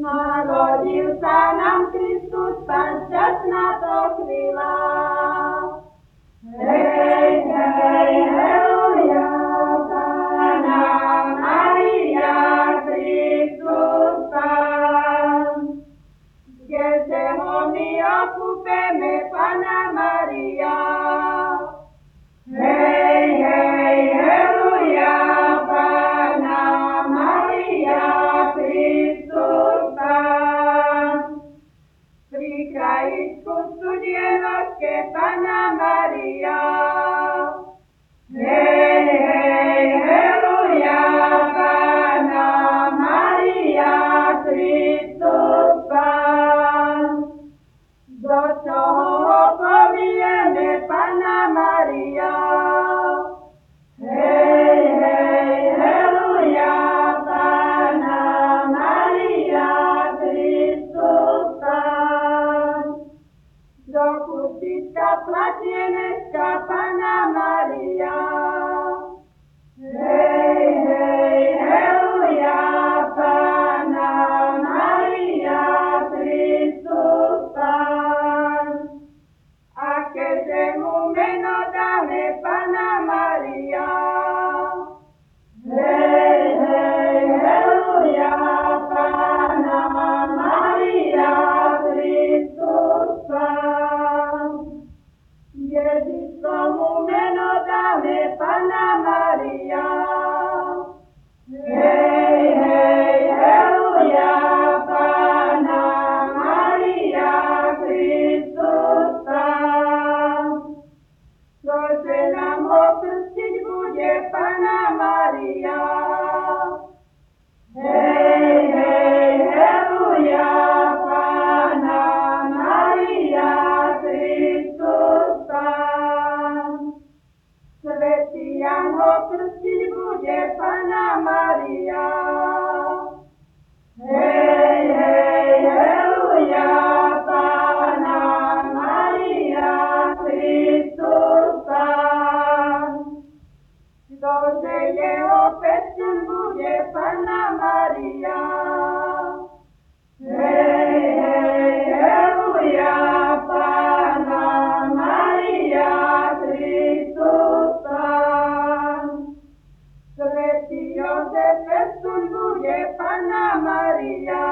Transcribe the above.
Narodil sa nám Kristus, Pán, šťastná to chvíľa. Hej, hej, heluja, Pána Maria, Kristus Pán. Kde se ho my okúpeme, Pána Maria. Hej, hej, heluja, Pána Maria, Kristus Pán. Pri krajičku studienočke, Panna Maria. Hej, hej, heluja, Panna Maria, Kristus Pán. Do čoho ho povieme, Panna Maria. Hej, hej, heluja, Panna Maria, Kristus Pán. Do kucička platenečka, Panna Maria. Hej, hej, heluja, Panna Maria, Kristus Pán. A keďže mu meno dáme, Panna Maria. Hej, hej, heluja, Panna Maria, Kristus Pán. Ježiškomu meno dáme, Panna Maria. Hej, hej, heluja, Panna Maria, Kristus Pán. Cože nám ho krstiť bude, Panna Maria. Hej, hej, heluja, Panna Maria, Kristus Pán. Svätý Jan ho krstiť bude, Panna Maria. Hej, hej, heluja, Panna Maria, Kristus Pán. Ktože jeho pesťom bude, Panna Maria. Hej, hej, heluja, Panna Maria, Kristus Pán. Svätý Jozef pesťom bude, Panna Maria.